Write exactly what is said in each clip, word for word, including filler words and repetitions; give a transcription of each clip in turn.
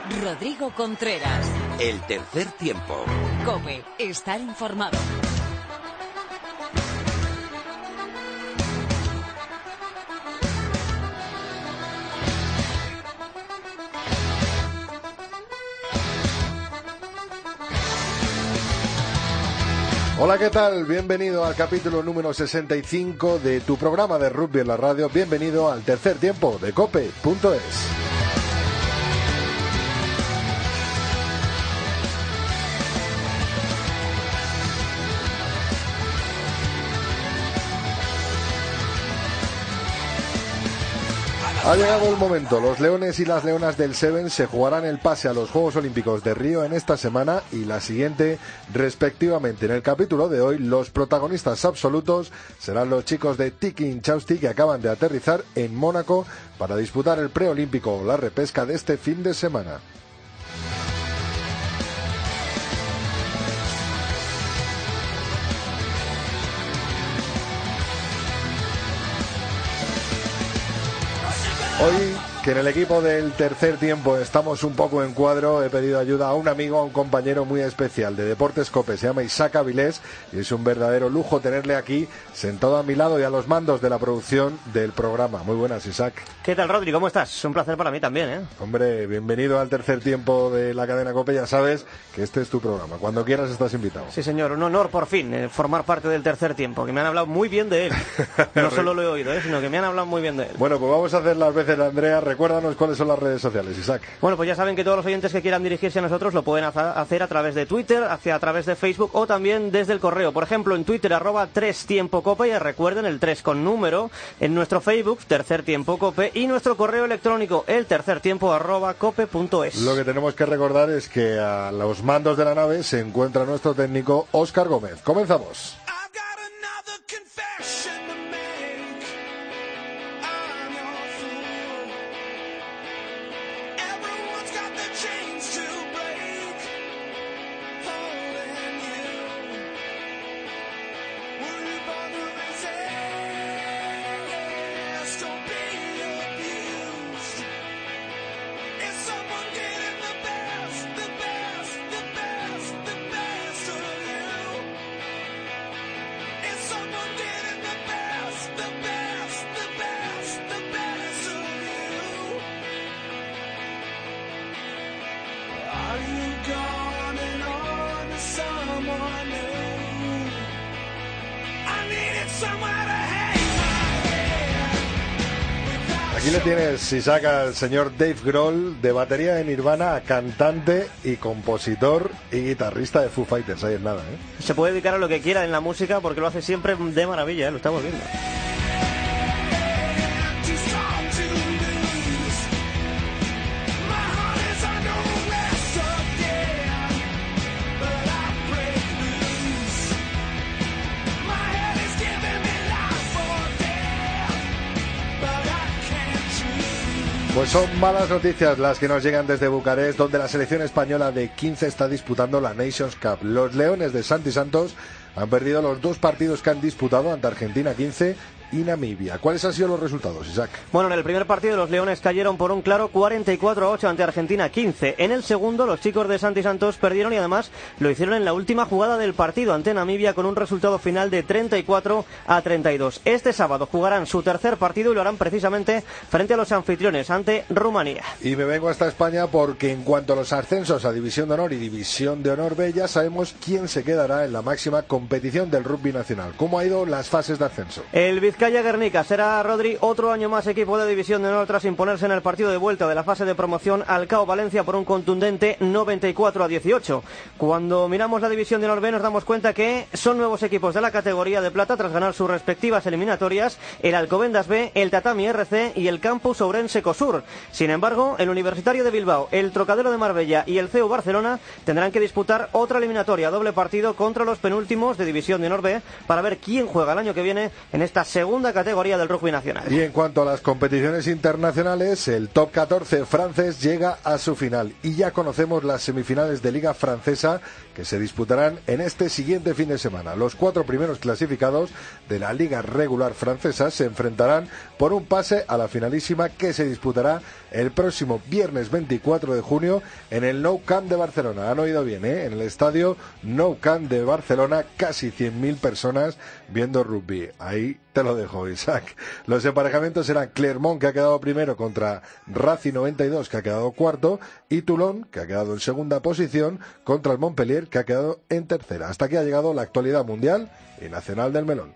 Rodrigo Contreras. El tercer tiempo. COPE. Estar informado. Hola, ¿qué tal? Bienvenido al capítulo número sesenta y cinco de tu programa de rugby en la radio. Bienvenido al tercer tiempo de cope punto es. Ha llegado el momento. Los leones y las leonas del Seven se jugarán el pase a los Juegos Olímpicos de Río en esta semana y la siguiente, respectivamente. En el capítulo de hoy, los protagonistas absolutos serán los chicos de Tiki Inchausti, que acaban de aterrizar en Mónaco para disputar el preolímpico o la repesca de este fin de semana. Hoy, que en el equipo del tercer tiempo estamos un poco en cuadro, he pedido ayuda a un amigo, a un compañero muy especial de Deportes COPE. Se llama Isaac Avilés y es un verdadero lujo tenerle aquí, sentado a mi lado y a los mandos de la producción del programa. Muy buenas, Isaac. ¿Qué tal, Rodri? ¿Cómo estás? Es un placer para mí también, ¿eh? Hombre, bienvenido al tercer tiempo de la cadena COPE. Ya sabes que este es tu programa. Cuando quieras estás invitado. Sí, señor. Un honor, por fin, eh, formar parte del tercer tiempo, que me han hablado muy bien de él. No solo lo he oído, ¿eh? Sino que me han hablado muy bien de él. Bueno, pues vamos a hacer las veces de Andrea. Recuérdanos cuáles son las redes sociales, Isaac. Bueno, pues ya saben que todos los oyentes que quieran dirigirse a nosotros lo pueden hacer a través de Twitter, hacia, a través de Facebook o también desde el correo. Por ejemplo, en Twitter, arroba tres tiempo cope, y recuerden el tres con número. En nuestro Facebook, tercer tiempo cope, y nuestro correo electrónico, el tercer tiempo arroba cope punto es. Lo que tenemos que recordar es que a los mandos de la nave se encuentra nuestro técnico Óscar Gómez. Comenzamos. Aquí le tienes, Isaac, al señor Dave Grohl, de batería de Nirvana, a cantante y compositor y guitarrista de Foo Fighters. Ahí es nada, ¿eh? Se puede dedicar a lo que quiera en la música porque lo hace siempre de maravilla, ¿eh? Lo estamos viendo. Pues son malas noticias las que nos llegan desde Bucarest, donde la selección española de quince está disputando la Nations Cup. Los Leones de Santi Santos han perdido los dos partidos que han disputado ante Argentina quince y Namibia. ¿Cuáles han sido los resultados, Isaac? Bueno, en el primer partido los Leones cayeron por un claro cuarenta y cuatro a ocho ante Argentina quince. En el segundo los chicos de Santi Santos perdieron y además lo hicieron en la última jugada del partido ante Namibia con un resultado final de treinta y cuatro a treinta y dos. Este sábado jugarán su tercer partido y lo harán precisamente frente a los anfitriones ante Rumanía. Y me vengo hasta España porque en cuanto a los ascensos a División de Honor y División de Honor B, ya sabemos quién se quedará en la máxima competición del rugby nacional. ¿Cómo ha ido las fases de ascenso? El Vizcaya Guernica será, Rodri, otro año más equipo de División de Honor tras imponerse en el partido de vuelta de la fase de promoción al C A O Valencia por un contundente noventa y cuatro a dieciocho. Cuando miramos la División de Honor B nos damos cuenta que son nuevos equipos de la categoría de plata tras ganar sus respectivas eliminatorias: el Alcobendas B, el Tatami R C y el Campus Ourense Cosur. Sin embargo, el Universitario de Bilbao, el Trocadero de Marbella y el C E U Barcelona tendrán que disputar otra eliminatoria doble partido contra los penúltimos de División de Honor B para ver quién juega el año que viene en esta segunda categoría del rugby nacional. Y en cuanto a las competiciones internacionales, el top catorce francés llega a su final y ya conocemos las semifinales de Liga Francesa que que se disputarán en este siguiente fin de semana. Los cuatro primeros clasificados de la Liga Regular francesa se enfrentarán por un pase a la finalísima que se disputará el próximo viernes veinticuatro de junio en el Nou Camp de Barcelona. Han oído bien, ¿eh? En el estadio Nou Camp de Barcelona, casi cien mil personas viendo rugby. Ahí te lo dejo, Isaac. Los emparejamientos serán Clermont, que ha quedado primero, contra Racing noventa y dos, que ha quedado cuarto, y Toulon, que ha quedado en segunda posición, contra el Montpellier, que ha quedado en tercera. Hasta aquí ha llegado la actualidad mundial y nacional del melón.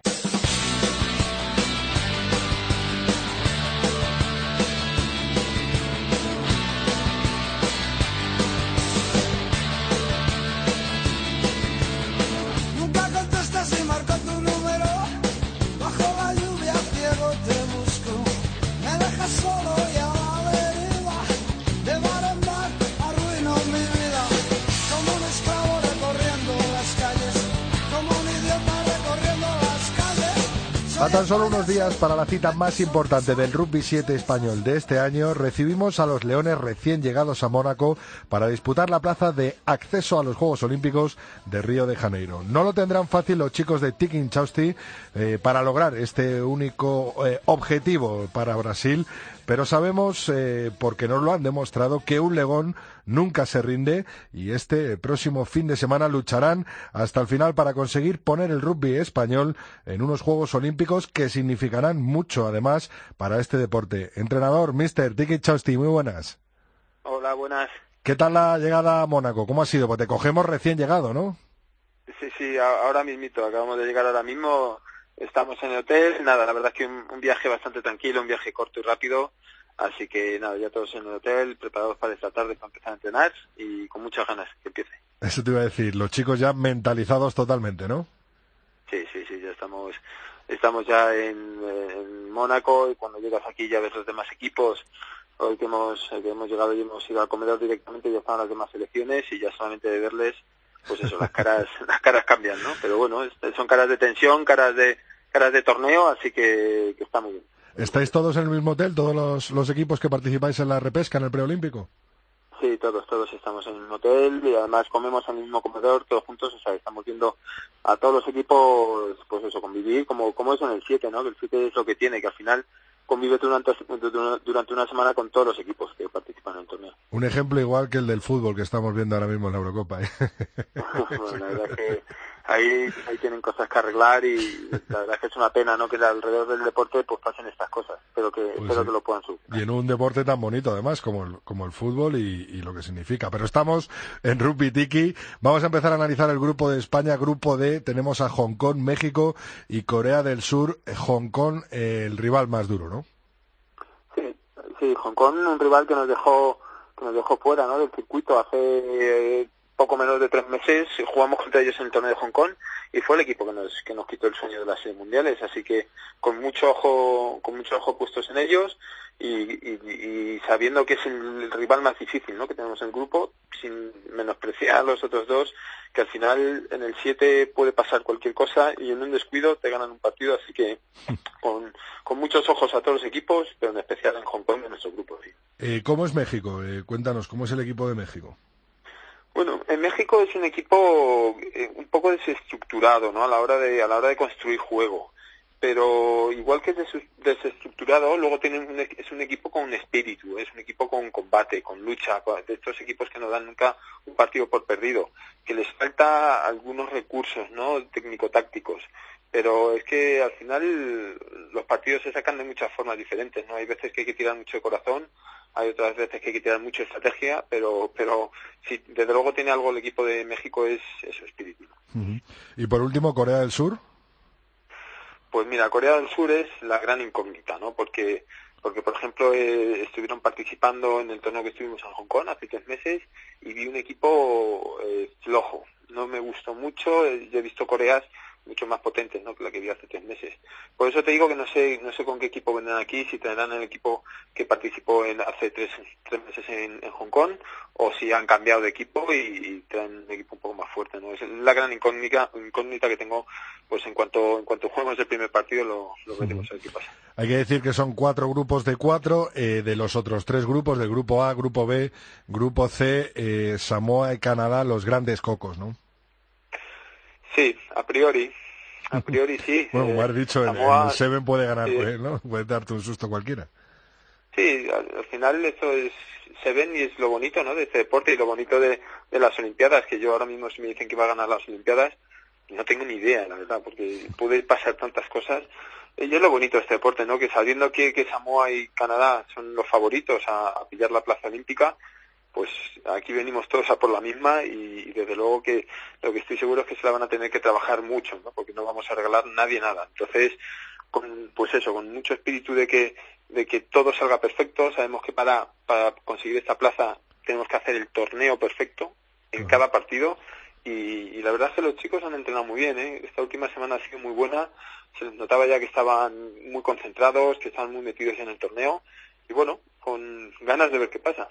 A tan solo unos días para la cita más importante del Rugby siete español de este año, recibimos a los Leones recién llegados a Mónaco para disputar la plaza de acceso a los Juegos Olímpicos de Río de Janeiro. No lo tendrán fácil los chicos de Tiki Inchausti eh, para lograr este único eh, objetivo para Brasil, pero sabemos, eh, porque nos lo han demostrado, que un Legón nunca se rinde y este próximo fin de semana lucharán hasta el final para conseguir poner el rugby español en unos Juegos Olímpicos que significarán mucho, además, para este deporte. Entrenador, mister Tiki Inchausti, muy buenas. Hola, buenas. ¿Qué tal la llegada a Mónaco? ¿Cómo ha sido? Pues te cogemos recién llegado, ¿no? Sí, sí, ahora mismito, acabamos de llegar ahora mismo. Estamos en el hotel, nada, la verdad es que un, un viaje bastante tranquilo, un viaje corto y rápido, así que nada, ya todos en el hotel, preparados para esta tarde para empezar a entrenar y con muchas ganas que empiece. Eso te iba a decir, los chicos ya mentalizados totalmente, ¿no? Sí, sí, sí, ya estamos estamos ya en, en Mónaco y cuando llegas aquí ya ves los demás equipos. Hoy que hemos, que hemos llegado y hemos ido al comedor directamente, ya están las demás selecciones y ya solamente de verles, pues eso, las caras las caras cambian, ¿no? Pero bueno, son caras de tensión, caras de caras de torneo, así que, que está muy bien. ¿Estáis todos en el mismo hotel, todos los, los equipos que participáis en la repesca, en el preolímpico? Sí, todos, todos estamos en el mismo hotel y además comemos en el mismo comedor, todos juntos, o sea, estamos viendo a todos los equipos, pues eso, convivir, como como es en el siete, ¿no? Que el siete es lo que tiene, que al final convive durante, durante una semana con todos los equipos que participan en el torneo. Un ejemplo igual que el del fútbol que estamos viendo ahora mismo en la Eurocopa, ¿eh? Bueno, la verdad es que ahí, ahí tienen cosas que arreglar y la verdad es que es una pena, ¿no? Que alrededor del deporte pues pasen estas cosas, pero que pues espero sí, que lo puedan superar. Y en un deporte tan bonito además como el, como el fútbol y, y lo que significa. Pero estamos en Rugby Tiki, vamos a empezar a analizar el grupo de España, grupo D, tenemos a Hong Kong, México y Corea del Sur. Hong Kong, eh, el rival más duro, ¿no? Sí, sí, Hong Kong, un rival que nos dejó que nos dejó fuera, ¿no? Del circuito hace eh, poco menos de tres meses. Jugamos contra ellos en el torneo de Hong Kong y fue el equipo que nos que nos quitó el sueño de las series mundiales, así que con mucho ojo con mucho ojo puestos en ellos y, y, y sabiendo que es el, el rival más difícil, ¿no? Que tenemos en el grupo, sin menospreciar a los otros dos, que al final en el siete puede pasar cualquier cosa y en un descuido te ganan un partido, así que con, con muchos ojos a todos los equipos, pero en especial en Hong Kong, en nuestro grupo. Sí. Eh, ¿Cómo es México? Eh, cuéntanos, ¿cómo es el equipo de México? Bueno, en México es un equipo eh, un poco desestructurado, ¿no? A la hora de a la hora de construir juego, pero igual que es des- desestructurado, luego tiene un, es un equipo con un espíritu, es un equipo con combate, con lucha, de estos equipos que no dan nunca un partido por perdido, que les falta algunos recursos, ¿no? Técnico-tácticos, pero es que al final los partidos se sacan de muchas formas diferentes, ¿no? Hay veces que hay que tirar mucho de corazón, hay otras veces que hay que tirar mucho de estrategia, pero pero si desde luego tiene algo el equipo de México es, es su espíritu. Uh-huh. Y por último, Corea del Sur. Pues mira, Corea del Sur es la gran incógnita, ¿no? Porque, porque por ejemplo, eh, estuvieron participando en el torneo que estuvimos en Hong Kong hace tres meses y vi un equipo eh, flojo. No me gustó mucho, eh, yo he visto Coreas mucho más potentes, ¿no? Que la que vi hace tres meses. Por eso te digo que no sé no sé con qué equipo vendrán aquí, si tendrán el equipo que participó en hace tres, tres meses en, en Hong Kong, o si han cambiado de equipo y, y traen un equipo un poco más fuerte, ¿no? Es la gran incógnita incógnita que tengo, pues en cuanto en cuanto juguemos el primer partido lo, lo veremos, a ver qué pasa. Hay que decir que son cuatro grupos de cuatro, eh, de los otros tres grupos, del grupo A, grupo B, grupo C, eh, Samoa y Canadá, los grandes cocos, ¿no? Sí, a priori. A priori sí. Bueno, como has dicho, en, Samoa, en el Seven puede ganar, sí. pues, ¿no? Puede darte un susto cualquiera. Sí, al, al final eso es, se ven y es lo bonito, ¿no? De este deporte y lo bonito de, de las Olimpiadas, que yo ahora mismo si me dicen que va a ganar las Olimpiadas, no tengo ni idea, la verdad, porque puede pasar tantas cosas. Y es lo bonito de este deporte, ¿no? Que sabiendo que, que Samoa y Canadá son los favoritos a, a pillar la plaza olímpica, pues aquí venimos todos a por la misma y, y desde luego que lo que estoy seguro es que se la van a tener que trabajar mucho, ¿no? Porque no vamos a regalar nadie nada. Entonces, con, pues eso, con mucho espíritu de que de que todo salga perfecto. Sabemos que para para conseguir esta plaza tenemos que hacer el torneo perfecto en cada partido y, y la verdad es que los chicos han entrenado muy bien, ¿eh? Esta última semana ha sido muy buena, se les notaba ya que estaban muy concentrados, que estaban muy metidos en el torneo y bueno, con ganas de ver qué pasa.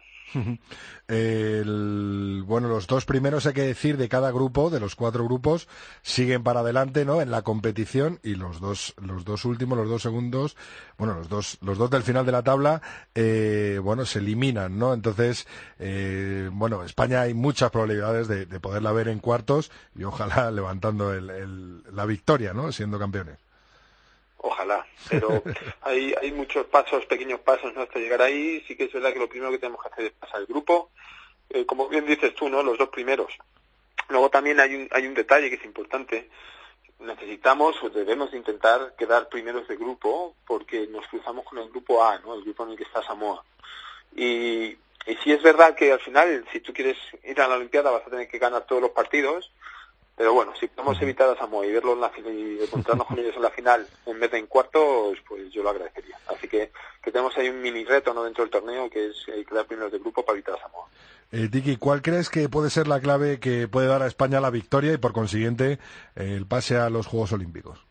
El, bueno, los dos primeros, hay que decir, de cada grupo, de los cuatro grupos, siguen para adelante, ¿no? En la competición, y los dos, los dos últimos, los dos segundos, bueno, los dos, los dos del final de la tabla, eh, bueno, se eliminan, ¿no? Entonces, eh, bueno, España hay muchas probabilidades de, de poderla ver en cuartos y ojalá levantando el, el, la victoria, ¿no? Siendo campeones. Ojalá, pero hay, hay muchos pasos, pequeños pasos, ¿no? Hasta llegar ahí. Sí que es verdad que lo primero que tenemos que hacer es pasar el grupo, eh, como bien dices tú, ¿no? Los dos primeros. Luego también hay un, hay un detalle que es importante. Necesitamos o debemos intentar quedar primeros de grupo porque nos cruzamos con el grupo A, ¿no? El grupo en el que está Samoa. Y, y sí es verdad que al final, si tú quieres ir a la Olimpiada, vas a tener que ganar todos los partidos. Pero bueno, si podemos evitar a Samoa y verlo en la final y encontrarnos con ellos en la final en vez de en cuartos, pues yo lo agradecería. Así que, que tenemos ahí un mini reto, ¿no? Dentro del torneo, que es eh, quedar primeros de grupo para evitar a Samoa. Eh, Tiki, ¿cuál crees que puede ser la clave que puede dar a España la victoria y por consiguiente eh, el pase a los Juegos Olímpicos?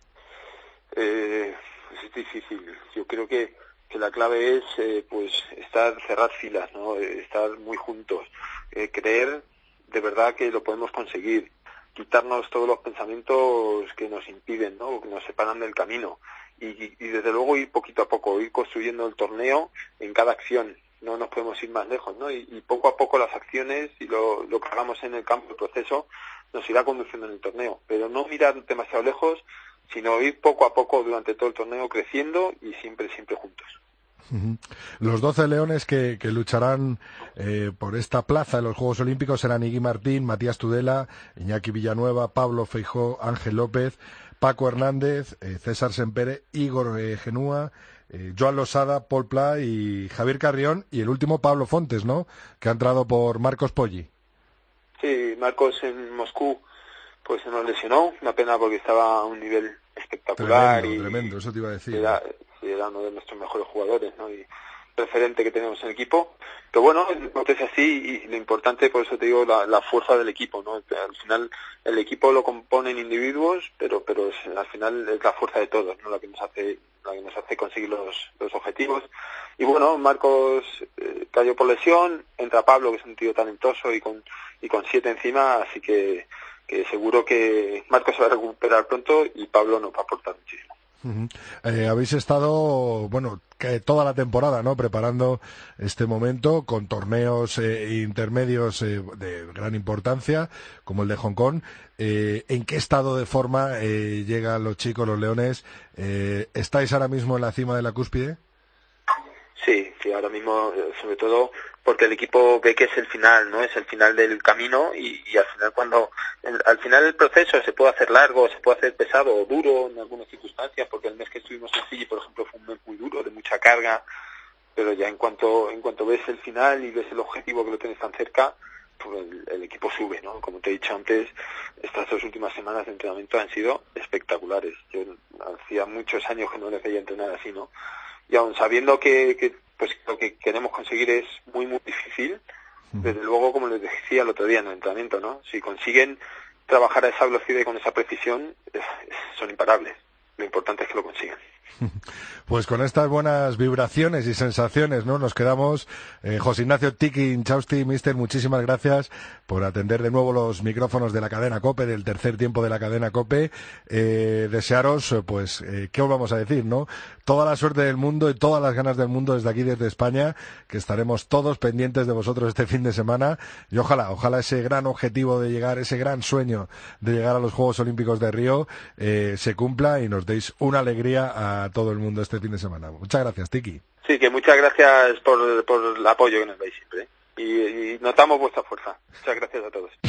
Eh, pues es difícil. Yo creo que, que la clave es eh, pues estar, cerrar filas, ¿no? Eh, estar muy juntos, eh, creer de verdad que lo podemos conseguir, quitarnos todos los pensamientos que nos impiden, ¿no? Que nos separan del camino y, y, y desde luego ir poquito a poco, ir construyendo el torneo en cada acción. No nos podemos ir más lejos, ¿no? Y, y poco a poco las acciones y lo, lo que hagamos en el campo, el proceso, nos irá conduciendo en el torneo. Pero no mirar demasiado lejos, sino ir poco a poco durante todo el torneo creciendo y siempre, siempre juntos. Los doce leones que, que lucharán eh, por esta plaza en los Juegos Olímpicos serán Igui Martín, Matías Tudela, Iñaki Villanueva, Pablo Feijó, Ángel López, Paco Hernández, eh, César Sempere, Igor eh, Genúa, eh, Joan Losada, Paul Pla y Javier Carrión, y el último Pablo Fontes, ¿no?, que ha entrado por Marcos Poggi. Sí, Marcos en Moscú pues se nos lesionó, una pena porque estaba a un nivel espectacular. Tremendo, y tremendo, eso te iba a decir. Era, era uno de nuestros mejores jugadores, ¿no? Y referente que tenemos en el equipo. Pero bueno, el deporte es así y lo importante, por eso te digo, la, la fuerza del equipo, ¿no? Al final el equipo lo componen individuos, pero pero es, al final es la fuerza de todos, ¿no? La que nos hace la que nos hace conseguir los, los objetivos. Y bueno, Marcos eh, cayó por lesión, entra Pablo, que es un tío talentoso y con y con siete encima, así que que seguro que Marcos se va a recuperar pronto y Pablo nos va a aportar muchísimo. Uh-huh. Eh, habéis estado, bueno, que toda la temporada, ¿no?, preparando este momento con torneos eh, intermedios eh, de gran importancia, como el de Hong Kong. Eh, ¿En qué estado de forma eh, llegan los chicos, los leones? Eh, ¿Estáis ahora mismo en la cima de la cúspide? Sí, sí, ahora mismo, sobre todo porque el equipo ve que es el final, ¿no? Es el final del camino y, y al final cuando, el, al final el proceso se puede hacer largo, se puede hacer pesado o duro en algunas circunstancias, porque el mes que estuvimos en Fiji, por ejemplo, fue un mes muy duro, de mucha carga, pero ya en cuanto, en cuanto ves el final y ves el objetivo que lo tienes tan cerca, pues el, el equipo sube, ¿no? Como te he dicho antes, estas dos últimas semanas de entrenamiento han sido espectaculares. Yo hacía muchos años que no les veía entrenar así, ¿no? Y aun sabiendo que, que pues lo que queremos conseguir es muy muy difícil, desde luego, como les decía el otro día en el entrenamiento, ¿no? Si consiguen trabajar a esa velocidad y con esa precisión, es, es, son imparables. Lo importante es que lo consigan. Pues con estas buenas vibraciones y sensaciones, ¿no? Nos quedamos. Eh, José Ignacio Tiki Inchausti, mister, muchísimas gracias por atender de nuevo los micrófonos de la cadena COPE, del tercer tiempo de la cadena COPE. Eh, desearos, pues, eh, ¿qué os vamos a decir, no? Toda la suerte del mundo y todas las ganas del mundo desde aquí, desde España, que estaremos todos pendientes de vosotros este fin de semana. Y ojalá, ojalá ese gran objetivo de llegar, ese gran sueño de llegar a los Juegos Olímpicos de Río, eh, se cumpla y nos deis una alegría a todo el mundo este fin de semana. Muchas gracias, Tiki. Sí, que muchas gracias por, por el apoyo que nos dais siempre, ¿eh? y, y notamos vuestra fuerza. Muchas gracias a todos.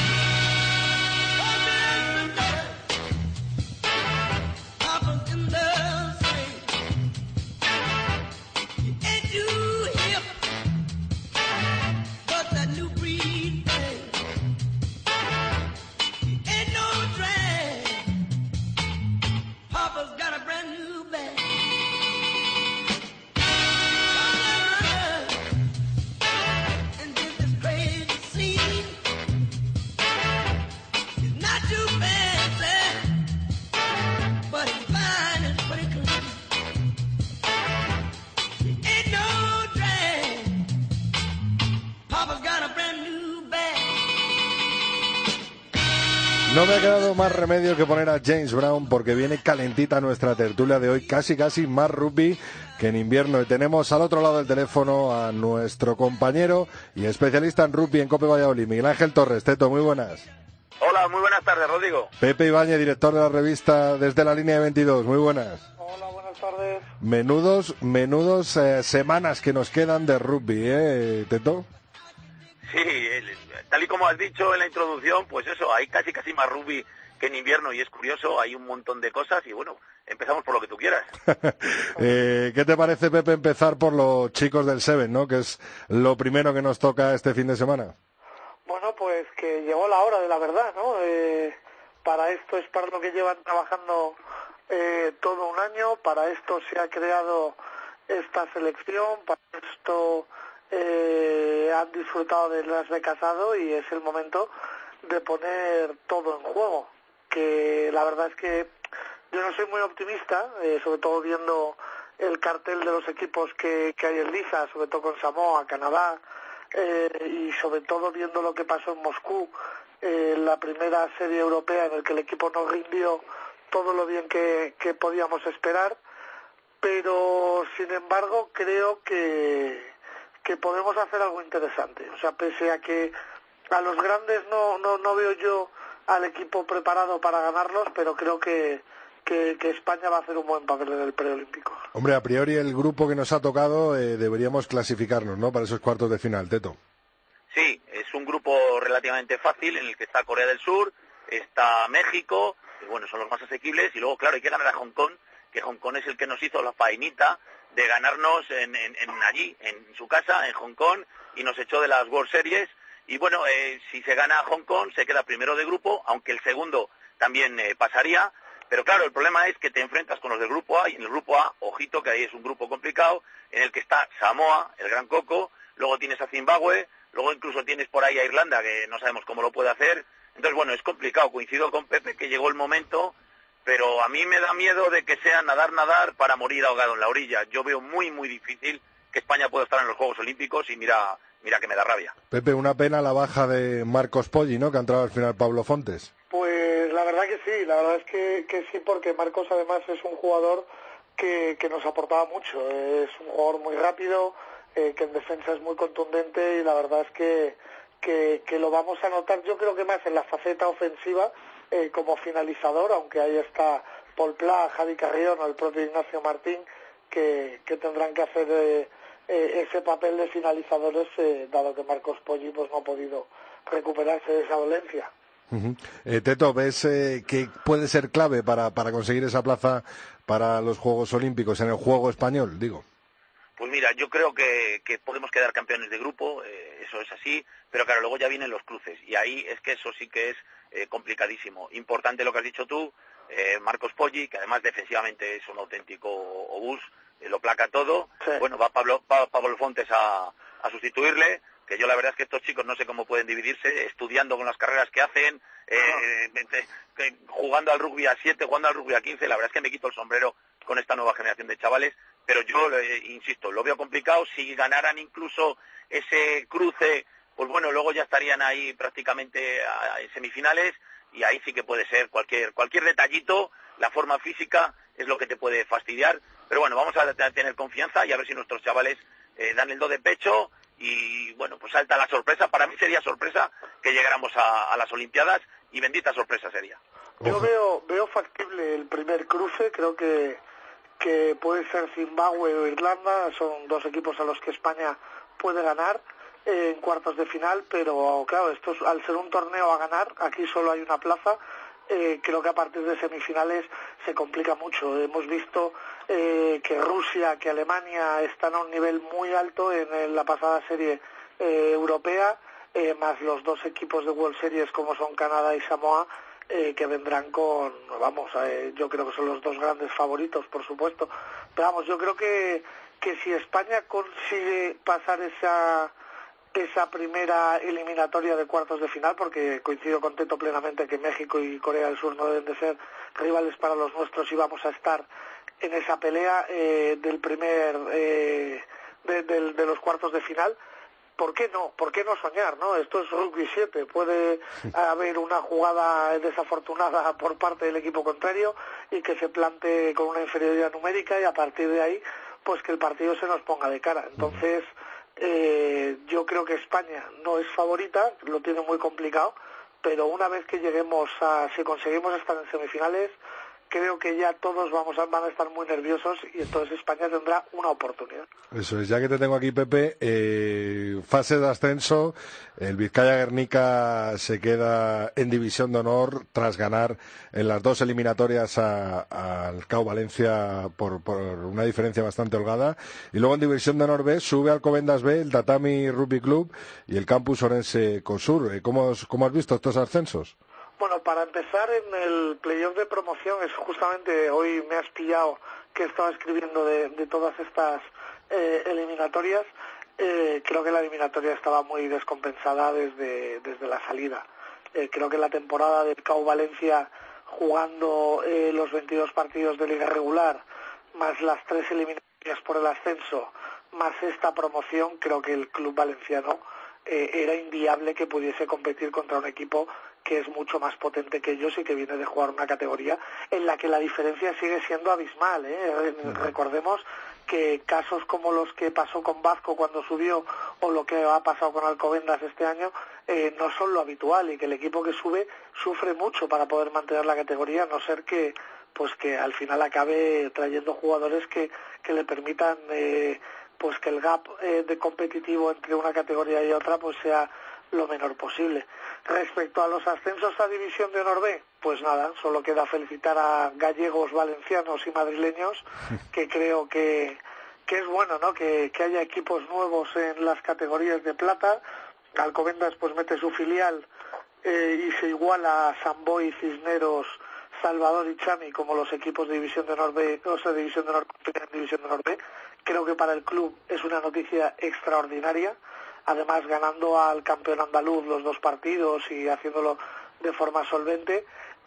No me ha quedado más remedio que poner a James Brown porque viene calentita nuestra tertulia de hoy, casi casi más rugby que en invierno. Y tenemos al otro lado del teléfono a nuestro compañero y especialista en rugby en COPE Valladolid, Miguel Ángel Torres. Teto, muy buenas. Hola, muy buenas tardes, Rodrigo. Pepe Ibáñez, director de la revista Desde la Línea de veintidós, muy buenas. Hola, buenas tardes. Menudos, menudos eh, semanas que nos quedan de rugby, ¿eh, Teto? Sí, el, tal y como has dicho en la introducción, pues eso, hay casi casi más rugby que en invierno y es curioso, hay un montón de cosas y bueno, empezamos por lo que tú quieras. eh, ¿Qué te parece, Pepe, empezar por los chicos del Seven, ¿no? Que es lo primero que nos toca este fin de semana. Bueno, pues que llegó la hora de la verdad, ¿no? Eh, para esto es para lo que llevan trabajando eh, todo un año, para esto se ha creado esta selección, para esto eh, han disfrutado de las de Casado y es el momento de poner todo en juego, que la verdad es que yo no soy muy optimista, eh, sobre todo viendo el cartel de los equipos que, que hay en liza, sobre todo con Samoa, Canadá, eh, y sobre todo viendo lo que pasó en Moscú, eh, la primera serie europea en la que el equipo no rindió todo lo bien que, que podíamos esperar, pero sin embargo creo que, que podemos hacer algo interesante. O sea, pese a que a los grandes no, no, no veo yo al equipo preparado para ganarlos, pero creo que Que, que España va a hacer un buen papel en el preolímpico. Hombre, a priori el grupo que nos ha tocado eh, deberíamos clasificarnos, ¿no? Para esos cuartos de final, Teto. Sí, es un grupo relativamente fácil en el que está Corea del Sur, está México, y bueno, son los más asequibles, y luego, claro, hay que ganar a Hong Kong, que Hong Kong es el que nos hizo la faenita de ganarnos en, en, en allí, en su casa, en Hong Kong, y nos echó de las World Series, y bueno, eh, si se gana a Hong Kong, se queda primero de grupo, aunque el segundo también eh, pasaría. Pero claro, el problema es que te enfrentas con los del Grupo A, y en el Grupo A, ojito, que ahí es un grupo complicado, en el que está Samoa, el Gran Coco, luego tienes a Zimbabue, luego incluso tienes por ahí a Irlanda, que no sabemos cómo lo puede hacer. Entonces, bueno, es complicado. Coincido con Pepe que llegó el momento, pero a mí me da miedo de que sea nadar, nadar para morir ahogado en la orilla. Yo veo muy, muy difícil que España pueda estar en los Juegos Olímpicos y mira, mira que me da rabia. Pepe, una pena la baja de Marcos Poggi, ¿no? Que ha entrado al final Pablo Fontes. Pues la verdad que sí, la verdad es que, que sí, porque Marcos además es un jugador que, que nos aportaba mucho. Es un jugador muy rápido, eh, que en defensa es muy contundente y la verdad es que, que, que lo vamos a notar, yo creo que más en la faceta ofensiva eh, como finalizador, aunque ahí está Paul Pla, Javi Carrión o el propio Ignacio Martín, que, que tendrán que hacer eh, eh, ese papel de finalizadores, eh, dado que Marcos Poggi pues, no ha podido recuperarse de esa dolencia. Uh-huh. eh, Teto, ¿ves eh, que puede ser clave para, para conseguir esa plaza para los Juegos Olímpicos en el juego español, digo? Pues mira, yo creo que, que podemos quedar campeones de grupo, eh, eso es así, pero claro, luego ya vienen los cruces, y ahí es que eso sí que es eh, complicadísimo. Importante lo que has dicho tú, eh, Marcos Poggi, que además defensivamente es un auténtico obús, eh, lo placa todo, sí. Bueno, va Pablo, va Pablo Fontes a, a sustituirle, que yo la verdad es que estos chicos no sé cómo pueden dividirse, estudiando con las carreras que hacen, eh, eh, jugando al rugby a siete, jugando al rugby a quince, la verdad es que me quito el sombrero con esta nueva generación de chavales, pero yo, eh, insisto, lo veo complicado. Si ganaran incluso ese cruce, pues bueno, luego ya estarían ahí prácticamente en semifinales, y ahí sí que puede ser cualquier cualquier detallito. La forma física es lo que te puede fastidiar, pero bueno, vamos a tener confianza y a ver si nuestros chavales eh, dan el do de pecho, y bueno, pues salta la sorpresa. Para mí sería sorpresa que llegáramos a, a las Olimpiadas, y bendita sorpresa sería. Yo veo veo factible el primer cruce. Creo que que puede ser Zimbabue o Irlanda. Son dos equipos a los que España puede ganar eh, en cuartos de final, pero claro, esto es, al ser un torneo a ganar, aquí solo hay una plaza. Eh, creo que a partir de semifinales se complica mucho. Hemos visto eh, que Rusia, que Alemania están a un nivel muy alto en, en la pasada serie eh, europea, eh, más los dos equipos de World Series como son Canadá y Samoa, eh, que vendrán con, vamos, eh, yo creo que son los dos grandes favoritos, por supuesto. Pero vamos, yo creo que, que si España consigue pasar esa esa primera eliminatoria de cuartos de final, porque coincido con Teto plenamente que México y Corea del Sur no deben de ser rivales para los nuestros, y vamos a estar en esa pelea eh, del primer eh, de, de, de los cuartos de final. ¿Por qué no? ¿Por qué no soñar, no? Esto es rugby siete. Puede haber una jugada desafortunada por parte del equipo contrario y que se plante con una inferioridad numérica, y a partir de ahí, pues que el partido se nos ponga de cara. Entonces, eh, yo creo que España no es favorita, lo tiene muy complicado, pero una vez que lleguemos a, si conseguimos estar en semifinales, creo que ya todos vamos a, van a estar muy nerviosos, y entonces España tendrá una oportunidad. Eso es, ya que te tengo aquí, Pepe, eh, fase de ascenso, el Vizcaya Guernica se queda en división de honor tras ganar en las dos eliminatorias al C A U Valencia por, por una diferencia bastante holgada, y luego en división de honor B sube Alcobendas B, el Tatami Rugby Club y el Campus Orense Cosur. ¿Cómo, cómo has visto estos ascensos? Bueno, para empezar, en el playoff de promoción, es justamente hoy me has pillado que estaba escribiendo de, de todas estas eh, eliminatorias. Eh, creo que la eliminatoria estaba muy descompensada desde, desde la salida. Eh, creo que la temporada del C A U Valencia, jugando eh, los veintidós partidos de liga regular, más las tres eliminatorias por el ascenso, más esta promoción, creo que el club valenciano eh, era inviable que pudiese competir contra un equipo que es mucho más potente que ellos y que viene de jugar una categoría en la que la diferencia sigue siendo abismal, ¿eh? Recordemos que casos como los que pasó con Vasco cuando subió, o lo que ha pasado con Alcobendas este año, eh, no son lo habitual, y que el equipo que sube sufre mucho para poder mantener la categoría, a no ser que pues que al final acabe trayendo jugadores que, que le permitan eh, pues que el gap eh, de competitivo entre una categoría y otra pues sea lo menor posible. Respecto a los ascensos a División de Honor B, pues nada, solo queda felicitar a gallegos, valencianos y madrileños, que creo que, que es bueno, ¿no? Que, que haya equipos nuevos en las categorías de plata. Alcobendas pues mete su filial eh, y se iguala a San Boi, Cisneros, Salvador y Chami como los equipos de División de Honor B, o sea, de División de Honor, División de Honor B. Creo que para el club es una noticia extraordinaria. Además, ganando al campeón andaluz los dos partidos y haciéndolo de forma solvente,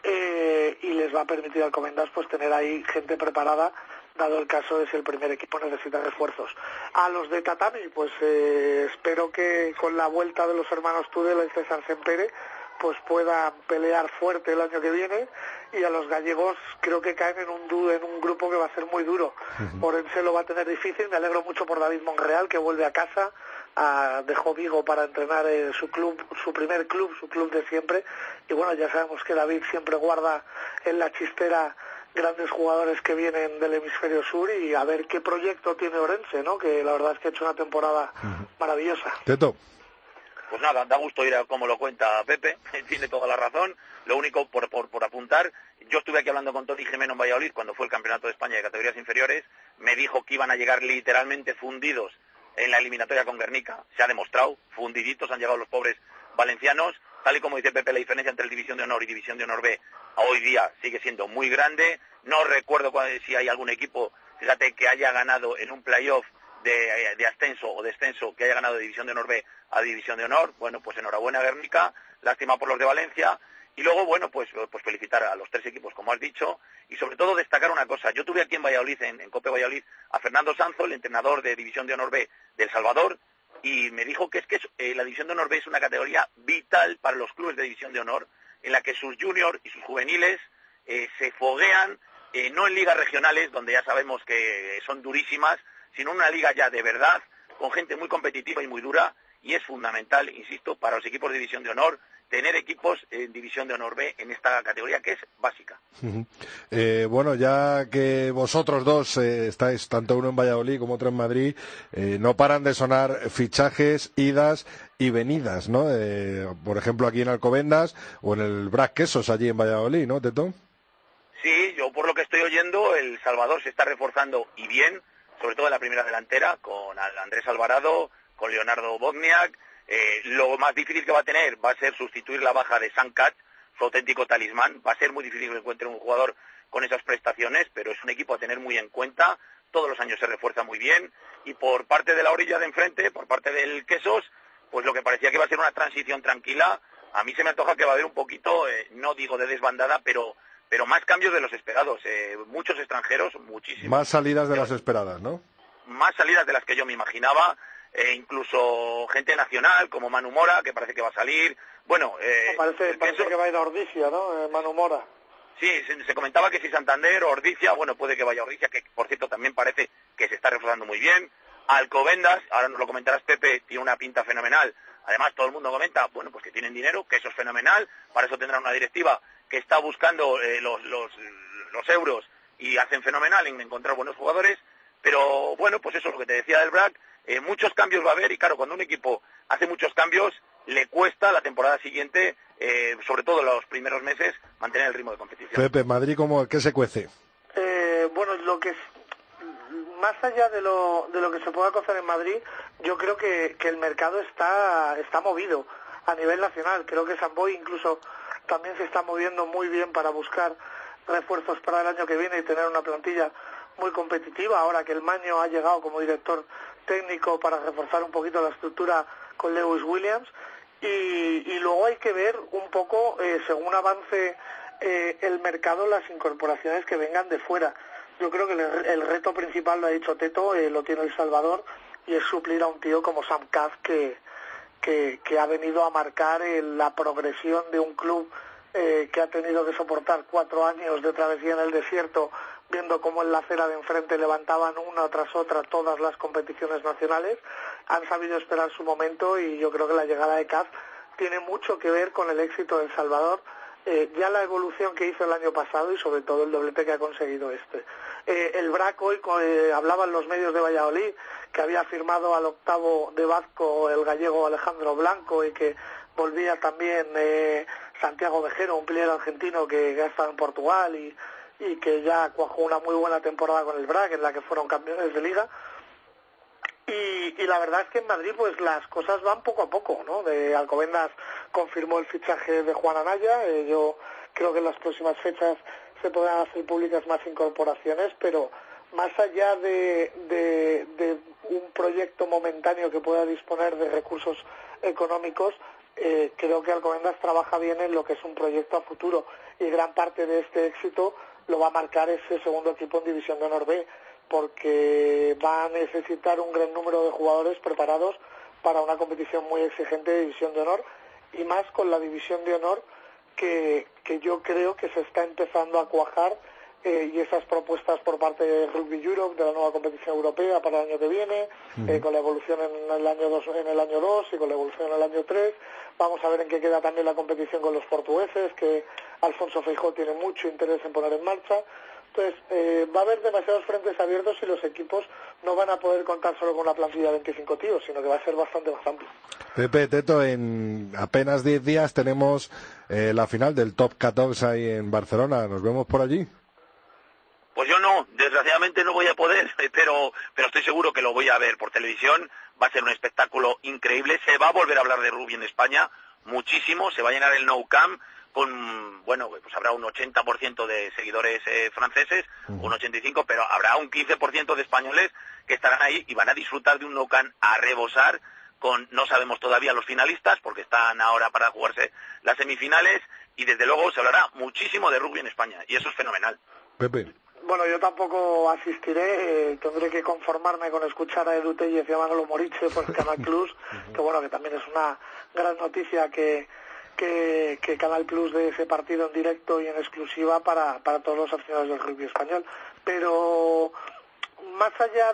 eh, y les va a permitir a Alcobendas pues tener ahí gente preparada, dado el caso de si el primer equipo necesita refuerzos. A los de Tatami, pues eh, espero que con la vuelta de los hermanos Tudela y César Sempere pues puedan pelear fuerte el año que viene, y a los gallegos creo que caen en un du en un grupo que va a ser muy duro. Uh-huh. Orense lo va a tener difícil. Me alegro mucho por David Monreal, que vuelve a casa. A, dejó Vigo para entrenar eh, su club, su primer club, su club de siempre, y bueno, ya sabemos que David siempre guarda en la chistera grandes jugadores que vienen del hemisferio sur, y a ver qué proyecto tiene Orense, ¿no? Que la verdad es que ha hecho una temporada uh-huh. maravillosa. Teto. Pues nada, da gusto ir a como lo cuenta Pepe, tiene toda la razón. Lo único por, por, por apuntar, yo estuve aquí hablando con Tony Jimeno en Valladolid cuando fue el Campeonato de España de categorías inferiores, me dijo que iban a llegar literalmente fundidos en la eliminatoria con Guernica. Se ha demostrado, fundiditos han llegado los pobres valencianos. Tal y como dice Pepe, la diferencia entre División de Honor y División de Honor B hoy día sigue siendo muy grande. No recuerdo cuál, si hay algún equipo, fíjate, que haya ganado en un playoff de, de ascenso o descenso, que haya ganado de División de Honor B a División de Honor. Bueno, pues enhorabuena Guernica, lástima por los de Valencia. Y luego, bueno, pues, pues felicitar a los tres equipos, como has dicho, y sobre todo destacar una cosa. Yo tuve aquí en Valladolid, en, en Cope Valladolid, a Fernando Sanzo, el entrenador de División de Honor B de El Salvador, y me dijo que es que eh, la División de Honor B es una categoría vital para los clubes de División de Honor, en la que sus juniors y sus juveniles eh, se foguean, eh, no en ligas regionales, donde ya sabemos que son durísimas, sino en una liga ya de verdad, con gente muy competitiva y muy dura, y es fundamental, insisto, para los equipos de División de Honor, tener equipos en División de Honor B en esta categoría que es básica. Uh-huh. Eh, bueno, ya que vosotros dos eh, estáis, tanto uno en Valladolid como otro en Madrid, eh, no paran de sonar fichajes, idas y venidas, ¿no? Eh, por ejemplo, aquí en Alcobendas o en el Brac Quesos, allí en Valladolid, ¿no, Teto? Sí, yo por lo que estoy oyendo, El Salvador se está reforzando y bien, sobre todo en la primera delantera, con Andrés Alvarado, con Leonardo Bozniak. Eh, lo más difícil que va a tener va a ser sustituir la baja de Sankat, su auténtico talismán. Va a ser muy difícil que encuentre un jugador con esas prestaciones, pero es un equipo a tener muy en cuenta. Todos los años se refuerza muy bien. Y por parte de la orilla de enfrente, por parte del Quesos, pues lo que parecía que iba a ser una transición tranquila, a mí se me antoja que va a haber un poquito, eh, no digo de desbandada, pero pero más cambios de los esperados. Eh, muchos extranjeros, muchísimos. Más salidas de las esperadas, ¿no? Más salidas de las que yo me imaginaba. Eh, incluso gente nacional como Manu Mora, que parece que va a salir. Bueno, eh, no, parece, parece eso... que va a ir a Ordicia, ¿no? Eh, Manu Mora. Sí, se, se comentaba que si Santander o Ordicia, bueno, puede que vaya a Ordicia, que por cierto también parece que se está reforzando muy bien. Alcobendas, ahora nos lo comentarás, Pepe, tiene una pinta fenomenal. Además, todo el mundo comenta, bueno, pues que tienen dinero, que eso es fenomenal, para eso tendrán una directiva que está buscando eh, los, los, los euros y hacen fenomenal en encontrar buenos jugadores. Pero bueno, pues eso es lo que te decía del Brac. Eh, muchos cambios va a haber y claro, cuando un equipo hace muchos cambios le cuesta la temporada siguiente, eh, sobre todo los primeros meses, mantener el ritmo de competición. Pepe, Madrid, ¿cómo, ¿qué se cuece? Eh, bueno, lo que es, más allá de lo, de lo que se pueda cocer en Madrid, yo creo que, que el mercado está, está movido a nivel nacional. Creo que San Boi incluso también se está moviendo muy bien para buscar refuerzos para el año que viene y tener una plantilla muy competitiva, ahora que el Maño ha llegado como director técnico para reforzar un poquito la estructura con Lewis Williams, y, y luego hay que ver un poco, eh, según avance eh, el mercado, las incorporaciones que vengan de fuera. Yo creo que el, el reto principal, lo ha dicho Teto, eh, lo tiene El Salvador, y es suplir a un tío como Sam Caz, que, que, que ha venido a marcar eh, la progresión de un club eh, que ha tenido que soportar cuatro años de travesía en el desierto, viendo cómo en la acera de enfrente levantaban una tras otra todas las competiciones nacionales. Han sabido esperar su momento y yo creo que la llegada de Caz tiene mucho que ver con el éxito de El Salvador, eh, ya la evolución que hizo el año pasado y sobre todo el doblete que ha conseguido este. Eh, el Brac hoy, eh, hablaban los medios de Valladolid, que había firmado al octavo de Vasco el gallego Alejandro Blanco y que volvía también eh, Santiago Vejero, un pliego argentino que, que ha estado en Portugal y y que ya cuajó una muy buena temporada con el Brac, en la que fueron campeones de liga. Y, y la verdad es que en Madrid pues las cosas van poco a poco, ¿no? De Alcobendas confirmó el fichaje de Juan Anaya, eh, yo creo que en las próximas fechas se podrán hacer públicas más incorporaciones, pero más allá de, de, de un proyecto momentáneo que pueda disponer de recursos económicos, eh, creo que Alcobendas trabaja bien en lo que es un proyecto a futuro, y gran parte de este éxito lo va a marcar ese segundo equipo en División de Honor B, porque va a necesitar un gran número de jugadores preparados para una competición muy exigente de División de Honor, y más con la División de Honor que, que yo creo que se está empezando a cuajar, eh, y esas propuestas por parte de Rugby Europe, de la nueva competición europea para el año que viene, uh-huh. eh, con la evolución en el año dos, en el año dos y con la evolución en el año tres. Vamos a ver en qué queda también la competición con los portugueses, que Alfonso Feijóo tiene mucho interés en poner en marcha. Entonces, eh, va a haber demasiados frentes abiertos y los equipos no van a poder contar solo con una plantilla de veinticinco tíos, sino que va a ser bastante más amplio. Pepe, Teto, en apenas diez días tenemos eh, la final del Top catorce ahí en Barcelona. ¿Nos vemos por allí? Pues yo no, desgraciadamente no voy a poder, pero, pero estoy seguro que lo voy a ver por televisión. Va a ser un espectáculo increíble. Se va a volver a hablar de rugby en España muchísimo. Se va a llenar el Nou Camp con, bueno, pues habrá un ochenta por ciento de seguidores eh, franceses, un ochenta y cinco por ciento, pero habrá un quince por ciento de españoles que estarán ahí y van a disfrutar de un Nou Camp a rebosar con no sabemos todavía los finalistas, porque están ahora para jugarse las semifinales, y desde luego se hablará muchísimo de rugby en España, y eso es fenomenal. Pepe. Bueno, yo tampoco asistiré, eh, tendré que conformarme con escuchar a Edu Tellez y a Manolo Moriche por Canal Plus, que bueno, que también es una gran noticia que, que, que Canal Plus dé ese partido en directo y en exclusiva para, para todos los aficionados del rugby español. Pero más allá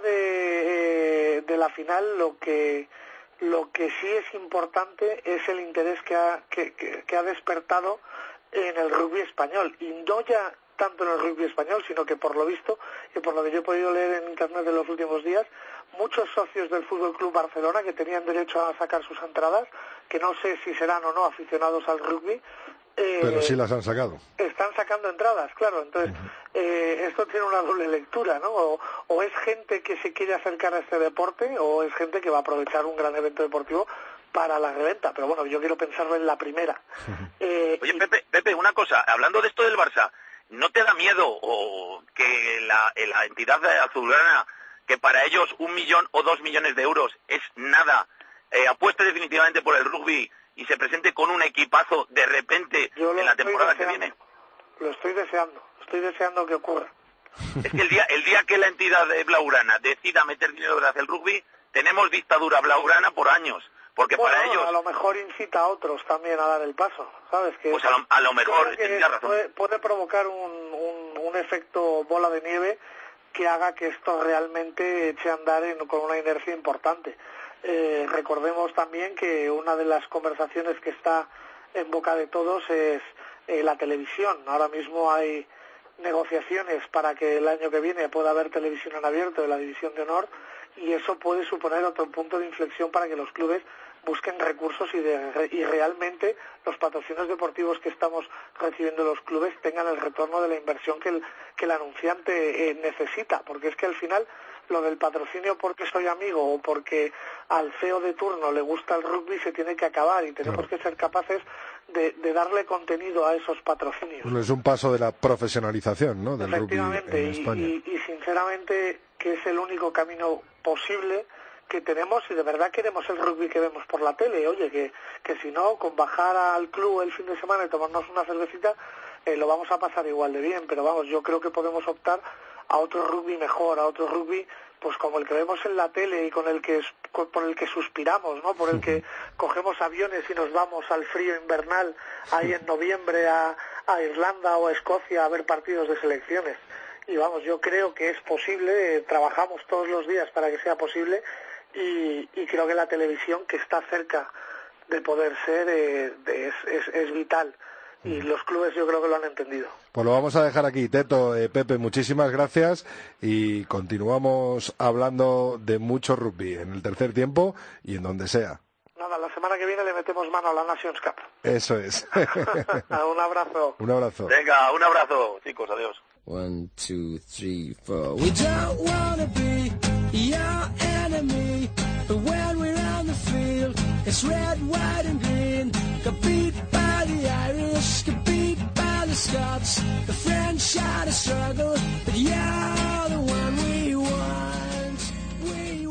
de, eh, de la final, lo que lo que sí es importante es el interés que ha, que, que, que ha despertado en el rugby español, y no ya tanto en el rugby español, sino que por lo visto, y por lo que yo he podido leer en internet en los últimos días, muchos socios del Fútbol Club Barcelona que tenían derecho a sacar sus entradas, que no sé si serán o no aficionados al rugby, eh, pero sí las han sacado. Están sacando entradas, claro. Entonces, uh-huh. eh, esto tiene una doble lectura, ¿no? O, o es gente que se quiere acercar a este deporte, o es gente que va a aprovechar un gran evento deportivo para la reventa. Pero bueno, yo quiero pensarlo en la primera. Uh-huh. eh, Oye, y... Pepe, Pepe, una cosa, hablando de esto del Barça, ¿no te da miedo o que la, la entidad azulgrana, que para ellos un millón o dos millones de euros es nada, eh, apueste definitivamente por el rugby y se presente con un equipazo de repente en la temporada deseando, que viene? Lo estoy deseando, estoy deseando que ocurra. Es que el día, el día que la entidad blaugrana decida meter dinero hacia el rugby, tenemos dictadura blaugrana por años. Porque bueno, para ellos... a lo mejor incita a otros también a dar el paso, ¿sabes? Que pues a lo, a lo mejor, tendría razón. Puede, puede provocar un, un, un efecto bola de nieve que haga que esto realmente eche a andar en, con una inercia importante. Eh, recordemos también que una de las conversaciones que está en boca de todos es eh, la televisión. Ahora mismo hay negociaciones para que el año que viene pueda haber televisión en abierto de la División de Honor, y eso puede suponer otro punto de inflexión para que los clubes busquen recursos y, de, y realmente los patrocinios deportivos que estamos recibiendo los clubes tengan el retorno de la inversión que el, que el anunciante eh, necesita, porque es que al final lo del patrocinio porque soy amigo o porque al C E O de turno le gusta el rugby se tiene que acabar, y tenemos claro. que ser capaces de, de darle contenido a esos patrocinios. Pues es un paso de la profesionalización, ¿no?, del rugby en España. Y, y, y sinceramente que es el único camino posible que tenemos si de verdad queremos el rugby que vemos por la tele. Oye, que, que si no, con bajar al club el fin de semana y tomarnos una cervecita, eh, lo vamos a pasar igual de bien, pero vamos, yo creo que podemos optar a otro rugby mejor, a otro rugby pues como el que vemos en la tele y con el que por el que suspiramos, ¿no? Por el que cogemos aviones y nos vamos al frío invernal ahí en noviembre a, a Irlanda o a Escocia a ver partidos de selecciones. Y vamos, yo creo que es posible, eh, trabajamos todos los días para que sea posible, y, y creo que la televisión, que está cerca de poder ser, eh, de, es, es, es vital. Y los clubes yo creo que lo han entendido. Pues lo vamos a dejar aquí, Teto, eh, Pepe, muchísimas gracias, y continuamos hablando de mucho rugby en el tercer tiempo y en donde sea. Nada, la semana que viene le metemos mano a la Nations Cup. Eso es. Un abrazo. Un abrazo. Venga, un abrazo, chicos, adiós. One, two, three, four. We don't wanna be your enemy, but when we're on the field, it's red, white and green. Got beat by the Irish, got beat by the Scots. The French had a struggle, but you're the one we want, we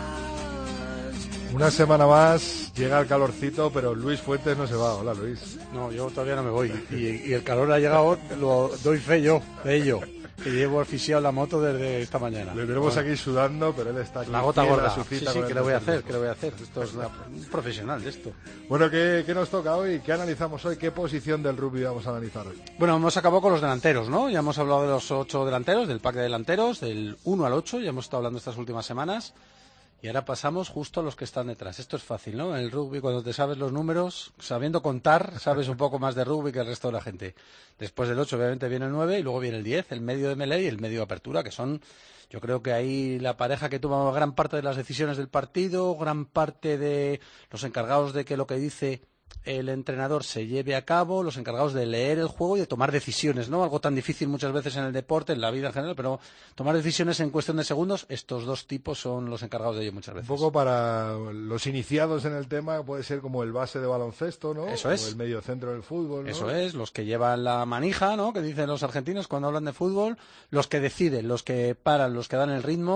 want. Una semana más, llega el calorcito, pero Luis Fuentes no se va. Hola, Luis. No, yo todavía no me voy. Y, y el calor ha llegado, lo doy fe yo, de ello. Que llevo asfixiado la moto desde esta mañana. Le veremos bueno. aquí sudando, pero él está aquí. La gota gorda. Su cita sí, sí, que le voy a hacer, que le voy a hacer. Esto es la, un profesional de esto. Bueno, ¿qué, ¿qué nos toca hoy? ¿Qué analizamos hoy? ¿Qué posición del rugby vamos a analizar hoy? Bueno, hemos acabado con los delanteros, ¿no? Ya hemos hablado de los ocho delanteros, del pack de delanteros, del uno al ocho, ya hemos estado hablando estas últimas semanas. Y ahora pasamos justo a los que están detrás. Esto es fácil, ¿no? En el rugby, cuando te sabes los números, sabiendo contar, sabes un poco más de rugby que el resto de la gente. Después del ocho, obviamente, viene el nueve y luego viene el diez, el medio de melee y el medio de apertura, que son, yo creo que ahí la pareja que toma gran parte de las decisiones del partido, gran parte de los encargados de que lo que dice el entrenador se lleve a cabo, los encargados de leer el juego y de tomar decisiones, ¿no? Algo tan difícil muchas veces en el deporte, en la vida en general, pero tomar decisiones en cuestión de segundos, estos dos tipos son los encargados de ello muchas veces. Un poco para los iniciados en el tema, puede ser como el base de baloncesto, ¿no? Eso es. O el medio centro del fútbol, ¿no? Eso es, los que llevan la manija, ¿no? Que dicen los argentinos cuando hablan de fútbol, los que deciden, los que paran, los que dan el ritmo.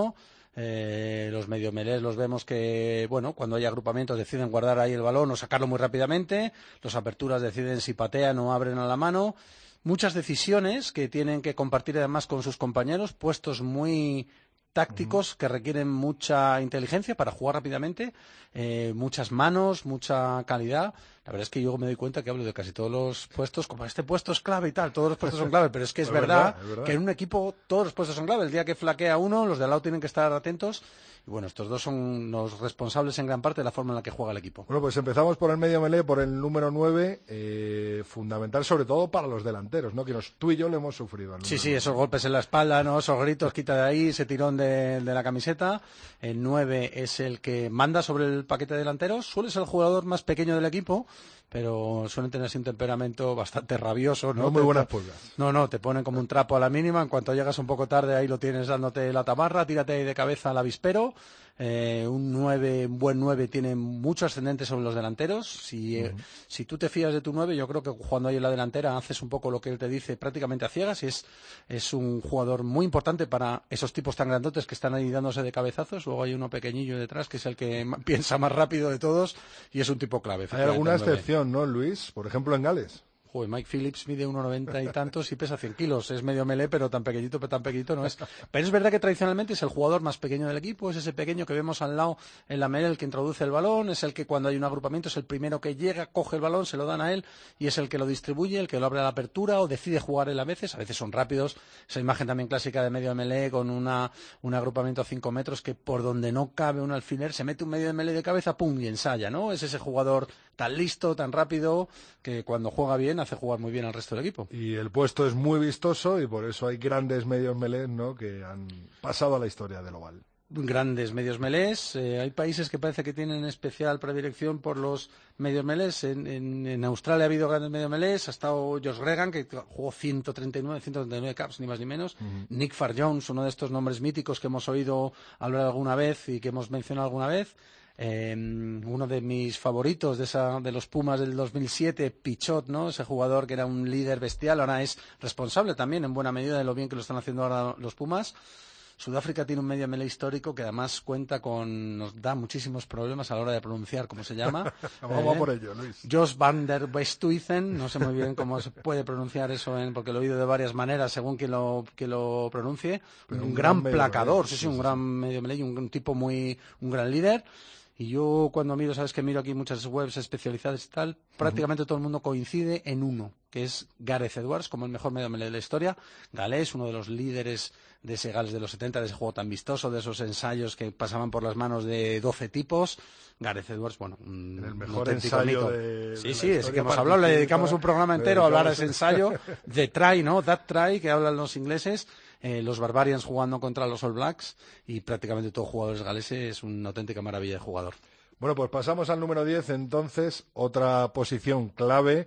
Eh, los medio melés los vemos que, bueno, cuando hay agrupamientos deciden guardar ahí el balón o sacarlo muy rápidamente. Los aperturas deciden si patean o abren a la mano. Muchas decisiones que tienen que compartir además con sus compañeros, puestos muy tácticos que requieren mucha inteligencia para jugar rápidamente, eh, muchas manos, mucha calidad. La verdad es que yo me doy cuenta que hablo de casi todos los puestos, como este puesto es clave y tal, todos los puestos son clave, pero es que es, es verdad, verdad, es verdad que en un equipo todos los puestos son clave. El día que flaquea uno, los de al lado tienen que estar atentos. Y bueno, estos dos son los responsables en gran parte de la forma en la que juega el equipo. Bueno, pues empezamos por el medio melé, por el número nueve, eh, fundamental sobre todo para los delanteros, ¿no? Que nos, tú y yo lo hemos sufrido. Sí, sí, esos golpes en la espalda, ¿no? Esos gritos, quita de ahí, ese tirón de, de la camiseta. El nueve es el que manda sobre el paquete de delanteros. Suele ser el jugador más pequeño del equipo, pero suelen tener un temperamento bastante rabioso, ¿no? No muy buenas pulgas. No, no, te ponen como un trapo a la mínima. En cuanto llegas un poco tarde, ahí lo tienes dándote la tabarra, tírate ahí de cabeza al avispero. Eh, un nueve, un buen nueve tiene mucho ascendente sobre los delanteros. Si, eh, uh-huh. si tú te fías de tu nueve, yo creo que jugando ahí en la delantera haces un poco lo que él te dice prácticamente a ciegas. Y es, es un jugador muy importante para esos tipos tan grandotes que están ahí dándose de cabezazos. Luego hay uno pequeñillo detrás que es el que piensa más rápido de todos y es un tipo clave. Hay alguna excepción, ¿no, Luis? Por ejemplo, en Gales. Joder, Mike Phillips mide uno noventa y tantos y pesa cien kilos. Es medio melé, pero tan pequeñito, pero tan pequeñito no es. Pero es verdad que tradicionalmente es el jugador más pequeño del equipo, es ese pequeño que vemos al lado en la melé, el que introduce el balón, es el que cuando hay un agrupamiento es el primero que llega, coge el balón, se lo dan a él y es el que lo distribuye, el que lo abre a la apertura o decide jugar él a veces. A veces son rápidos. Esa imagen también clásica de medio melé con una, un agrupamiento a cinco metros que por donde no cabe un alfiler se mete un medio de melé de cabeza, pum, y ensaya, ¿no? Es ese jugador tan listo, tan rápido, que cuando juega bien hace jugar muy bien al resto del equipo. Y el puesto es muy vistoso y por eso hay grandes medios melés, ¿no?, que han pasado a la historia del oval. Grandes medios melés. Eh, hay países que parece que tienen especial predilección por los medios melés. En, en, en Australia ha habido grandes medios melés. Ha estado Josh Gregan, que jugó ciento treinta y nueve, ciento treinta y nueve caps, ni más ni menos. Uh-huh. Nick Farr-Jones, uno de estos nombres míticos que hemos oído hablar alguna vez y que hemos mencionado alguna vez. Eh, uno de mis favoritos de, esa, de los Pumas del dos mil siete, Pichot, ¿no? Ese jugador que era un líder bestial, ahora es responsable también en buena medida de lo bien que lo están haciendo ahora los Pumas. Sudáfrica tiene un medio melé histórico que además cuenta con, nos da muchísimos problemas a la hora de pronunciar cómo se llama. Vamos eh, por ello, Luis. Jos van der Westhuizen, no sé muy bien cómo se puede pronunciar eso, en, porque lo he oído de varias maneras según quien lo, quien lo pronuncie. Un, un gran, gran placador, sí, sí, sí, un sí, gran sí. medio melé y un, un tipo muy, un gran líder. Y yo cuando miro, sabes que miro aquí muchas webs especializadas y tal, prácticamente uh-huh. todo el mundo coincide en uno, que es Gareth Edwards como el mejor medio melé de la historia. Galés, uno de los líderes de ese Gales de los setenta, de ese juego tan vistoso, de esos ensayos que pasaban por las manos de doce tipos. Gareth Edwards, bueno, un, el mejor un ensayo de, sí, de sí, es que hemos hablado, le dedicamos un programa entero a hablar de ese ensayo, de try, ¿no? That try, que hablan los ingleses. Eh, los Barbarians jugando contra los All Blacks y prácticamente todos jugadores galeses, es una auténtica maravilla de jugador. Bueno, pues pasamos al número diez, entonces, otra posición clave,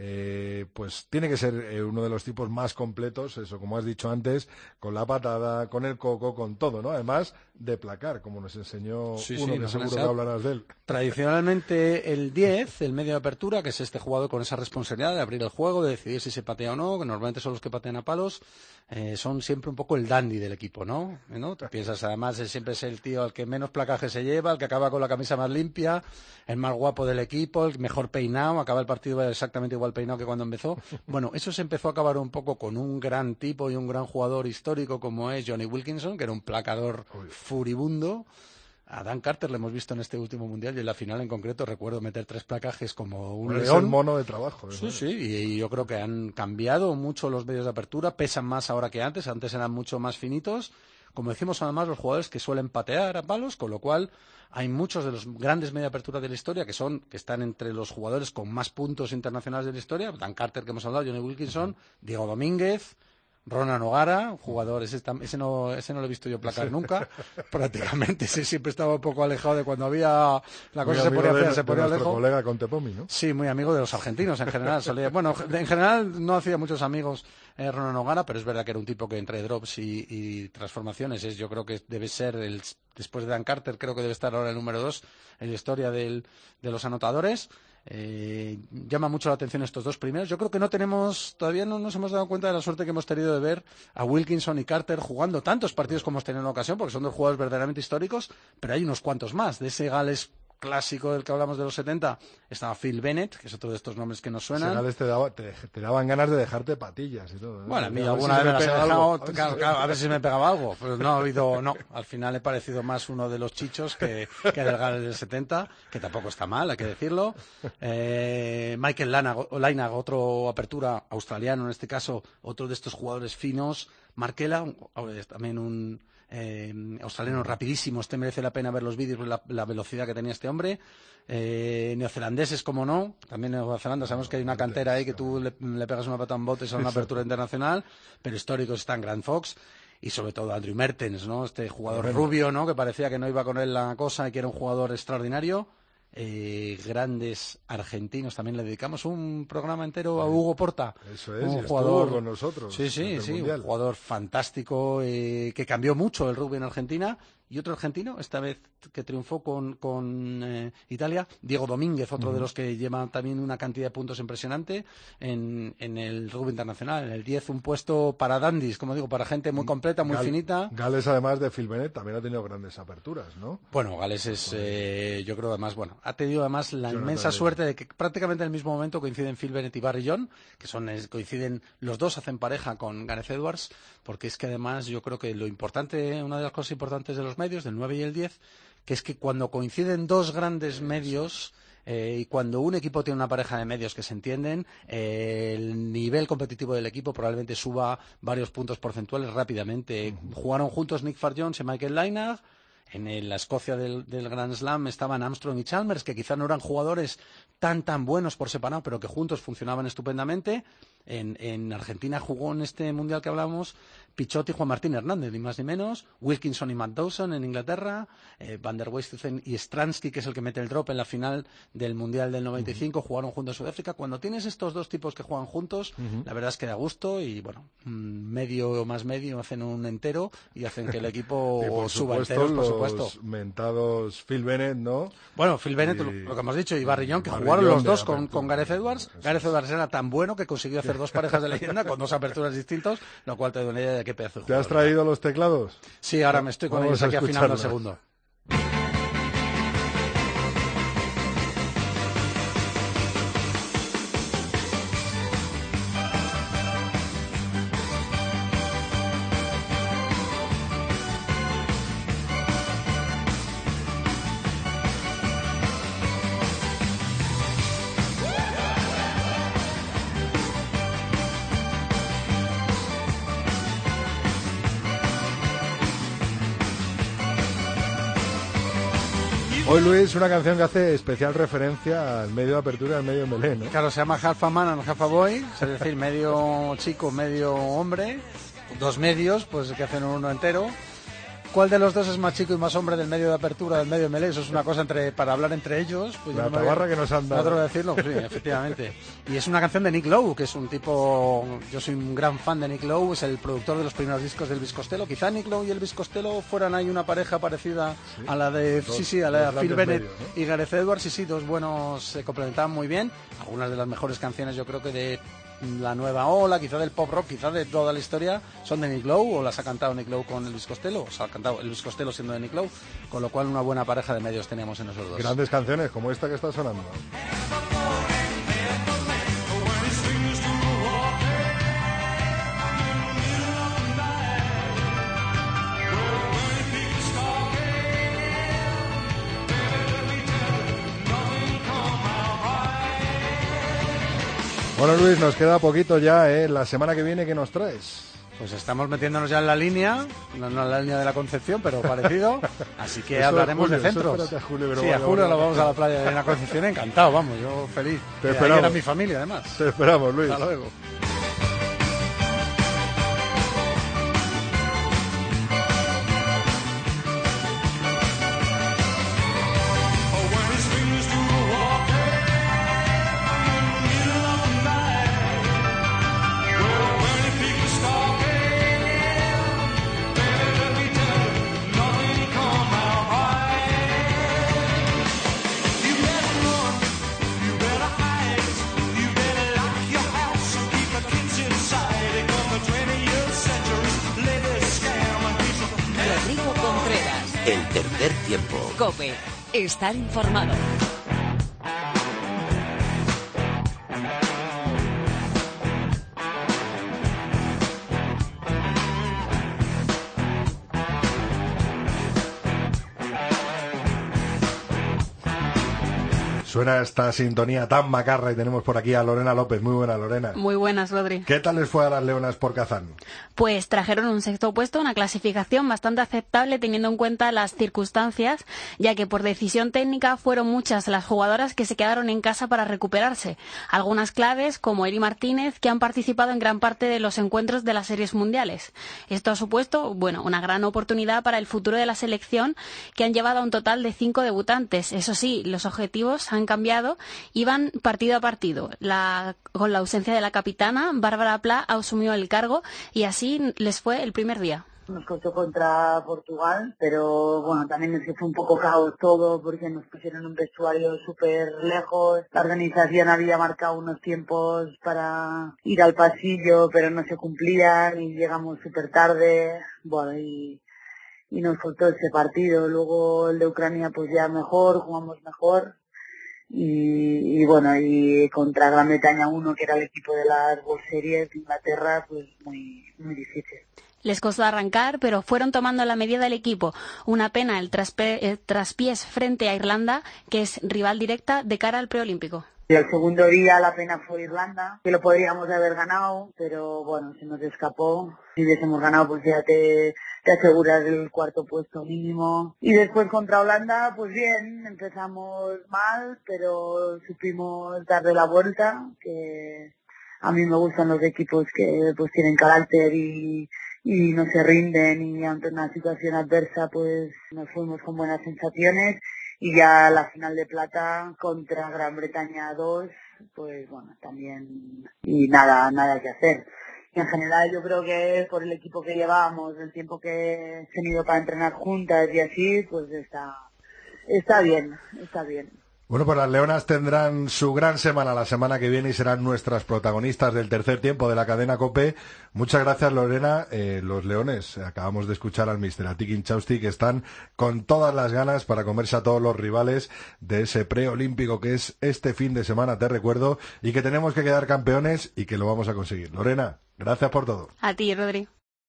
eh, pues tiene que ser eh, uno de los tipos más completos, eso como has dicho antes, con la patada, con el coco, con todo, ¿no? Además de placar, como nos enseñó sí, uno sí, que seguro que hablarás de él. Tradicionalmente el diez, el medio de apertura, que es este jugador con esa responsabilidad de abrir el juego, de decidir si se patea o no, que normalmente son los que patean a palos, eh, son siempre un poco el dandy del equipo, ¿no? ¿No? Tú piensas, además, él siempre es el tío al que menos placaje se lleva, el que acaba con la camisa más limpia, el más guapo del equipo, el mejor peinado, acaba el partido exactamente igual peinado que cuando empezó. Bueno, eso se empezó a acabar un poco con un gran tipo y un gran jugador histórico como es Johnny Wilkinson, que era un placador furibundo. A Dan Carter le hemos visto en este último mundial y en la final en concreto recuerdo meter tres placajes como un bueno, león. Es el mono de trabajo. Sí, sí, y, y yo creo que han cambiado mucho los medios de apertura, pesan más ahora que antes, antes eran mucho más finitos. Como decimos además los jugadores que suelen patear a palos, con lo cual hay muchos de los grandes media apertura de la historia que son que están entre los jugadores con más puntos internacionales de la historia. Dan Carter, que hemos hablado, Johnny Wilkinson, Diego Domínguez, Ronan O'Gara, jugador, ese, ese, no, ese no lo he visto yo placar nunca, prácticamente, ese siempre estaba un poco alejado de cuando había la cosa se ponía fea, se ponía lejos. Colega Contepomi, ¿no? Sí, muy amigo de los argentinos en general. Solía, bueno, en general no hacía muchos amigos eh, Ronan O'Gara, pero es verdad que era un tipo que entre drops y, y transformaciones, es, yo creo que debe ser, el, después de Dan Carter, creo que debe estar ahora el número dos en la historia del, de los anotadores. Eh, llama mucho la atención estos dos primeros. Yo creo que no tenemos, todavía no nos hemos dado cuenta de la suerte que hemos tenido de ver a Wilkinson y Carter jugando tantos partidos como hemos tenido en la ocasión, porque son dos jugadores verdaderamente históricos, pero hay unos cuantos más. De ese Gales clásico del que hablamos de los setenta estaba Phil Bennett, que es otro de estos nombres que nos suenan. Gales te, daba, te, te daban ganas de dejarte patillas y todo, ¿no? Bueno, a mí a alguna si vez me las he dejado, a ver, claro, si claro, a ver si me pegaba algo, pero no ha habido, no, al final he parecido más uno de los chichos que, que del Gales del setenta, que tampoco está mal, hay que decirlo. Eh, Michael Lainag, otro apertura australiano en este caso, otro de estos jugadores finos. Markela, también un eh, australiano rapidísimo, este merece la pena ver los vídeos, la, la velocidad que tenía este hombre. Eh, neozelandeses, como no, también en Nueva Zelanda sabemos que hay una cantera ahí que tú le, le pegas una pata en botes a una apertura internacional, pero históricos están Grant Fox y sobre todo Andrew Mertens, ¿no? Este jugador bueno. rubio, ¿no? Que parecía que no iba con él la cosa y que era un jugador extraordinario. Eh, grandes argentinos, también le dedicamos un programa entero a Hugo Porta. Eso es, un jugador con nosotros. Sí, sí, sí, un jugador fantástico eh, que cambió mucho el rugby en Argentina. Y otro argentino, esta vez que triunfó con, con eh, Italia, Diego Domínguez, otro uh-huh. de los que lleva también una cantidad de puntos impresionante en, en el rugby internacional. En el diez, un puesto para dandis, como digo, para gente muy completa, muy Gal- finita. Gales, además de Phil Bennett, también ha tenido grandes aperturas, ¿no? Bueno, Gales es, eh, yo creo, además, bueno, ha tenido además la Jonathan inmensa suerte de que prácticamente en el mismo momento coinciden Phil Bennett y Barry John, que son coinciden, los dos hacen pareja con Gareth Edwards, porque es que además yo creo que lo importante, una de las cosas importantes de los medios, del nueve y el diez, que es que cuando coinciden dos grandes medios eh, y cuando un equipo tiene una pareja de medios que se entienden, eh, el nivel competitivo del equipo probablemente suba varios puntos porcentuales rápidamente. Uh-huh. Jugaron juntos Nick Farr-Jones y Michael Lainag. En el, la Escocia del, del Grand Slam estaban Armstrong y Chalmers, que quizá no eran jugadores tan tan buenos por separado, pero que juntos funcionaban estupendamente. En, en Argentina jugó en este mundial que hablamos Pichotti y Juan Martín Hernández, ni más ni menos. Wilkinson y Matt Dawson en Inglaterra. Eh, Van der Westhuizen y Stransky, que es el que mete el drop en la final del mundial del noventa y cinco, uh-huh. jugaron juntos en Sudáfrica. Cuando tienes estos dos tipos que juegan juntos, uh-huh. la verdad es que da gusto y, bueno, medio o más medio hacen un entero y hacen que el equipo suba enteros, por supuesto. Los mentados Phil Bennett, ¿no? Bueno, Phil Bennett, y... lo que hemos dicho, y Barry John, que Barry jugaron John los dos con, con Gareth Edwards. Eso. Gareth Edwards era tan bueno que consiguió hacer dos parejas de leyenda con dos aperturas distintos, lo cual te da una idea de qué pedazo de ¿Te jugador, has traído ¿no? los teclados? Sí, ahora me estoy con Vamos ellos aquí afinando el segundo. Hoy, Luis, una canción que hace especial referencia al medio de apertura y al medio de melé, ¿no? Claro, se llama Half a Man and Half a Boy, es decir, medio chico, medio hombre, dos medios, pues que hacen uno entero. ¿Cuál de los dos es más chico y más hombre del medio de apertura, del medio de melé? Eso es una cosa entre para hablar entre ellos. Pues la no tabarra que nos han dado. No te lo voy a decirlo, sí, efectivamente. Y es una canción de Nick Lowe, que es un tipo... Yo soy un gran fan de Nick Lowe, es el productor de los primeros discos del Elvis Costello. Quizá Nick Lowe y Elvis Costello fueran ahí una pareja parecida ¿sí? a la de... Dos, sí, sí, a la de Phil Bennett medios, ¿no? y Gareth Edwards. Sí, sí, dos buenos, se complementaban muy bien. Algunas de las mejores canciones yo creo que de... la nueva ola, quizá del pop rock, quizá de toda la historia, son de Nick Lowe, o las ha cantado Nick Lowe con Elvis Costello, o sea, ha cantado Elvis Costello siendo de Nick Lowe, con lo cual una buena pareja de medios teníamos en esos dos. Grandes canciones, como esta que está sonando. Bueno, Luis, nos queda poquito ya, ¿eh? La semana que viene, ¿qué nos traes? Pues estamos metiéndonos ya en la línea, no, no en la línea de la Concepción, pero parecido, así que eso hablaremos Julio, de centros. A Julio, pero sí, vale, a Julio vale, lo vamos vale. a la playa de la Concepción, encantado, vamos, yo feliz. Te Ahí esperamos. era mi familia, además. Te esperamos, Luis. Hasta luego. You better El tercer tiempo. COPE. Estar informado. Suena esta sintonía tan macarra y tenemos por aquí a Lorena López. Muy buena, Lorena. Muy buenas, Rodri. ¿Qué tal les fue a las Leonas por Kazán? Pues trajeron un sexto puesto, una clasificación bastante aceptable teniendo en cuenta las circunstancias, ya que por decisión técnica fueron muchas las jugadoras que se quedaron en casa para recuperarse. Algunas claves, como Eri Martínez, que han participado en gran parte de los encuentros de las series mundiales. Esto ha supuesto, bueno, una gran oportunidad para el futuro de la selección, que han llevado a un total de cinco debutantes. Eso sí, los objetivos han cambiado y van partido a partido. La, con la ausencia de la capitana, Bárbara Pla asumió el cargo y así les fue el primer día. Nos costó contra Portugal, pero bueno, también es que fue un poco caos todo porque nos pusieron un vestuario súper lejos. La organización había marcado unos tiempos para ir al pasillo, pero no se cumplían y llegamos súper tarde. Bueno, y, y nos costó ese partido. Luego el de Ucrania pues ya mejor, jugamos mejor. Y, y bueno, y contra Gran Bretaña uno, que era el equipo de las World Series de Inglaterra, pues muy, muy difícil. Les costó arrancar, pero fueron tomando la medida del equipo. Una pena el, traspe- el traspiés frente a Irlanda, que es rival directa de cara al preolímpico. Y el segundo día la pena fue Irlanda, que lo podríamos haber ganado, pero bueno, se nos escapó. Si hubiésemos ganado, pues ya te, te aseguras el cuarto puesto mínimo. Y después contra Holanda, pues bien, empezamos mal, pero supimos darle la vuelta, que a mí me gustan los equipos que pues tienen carácter y, y no se rinden, y ante una situación adversa pues nos fuimos con buenas sensaciones. Y ya la final de plata contra Gran Bretaña dos, pues bueno, también, y nada, nada que hacer. Y en general yo creo que por el equipo que llevábamos, el tiempo que he tenido para entrenar juntas y así, pues está, está bien, está bien. Bueno, pues las Leonas tendrán su gran semana la semana que viene y serán nuestras protagonistas del tercer tiempo de la cadena COPE. Muchas gracias, Lorena. Eh, los Leones, acabamos de escuchar al mister Ati Inchausti, que están con todas las ganas para comerse a todos los rivales de ese preolímpico que es este fin de semana, te recuerdo, y que tenemos que quedar campeones y que lo vamos a conseguir. Lorena, gracias por todo. A ti, Rodri.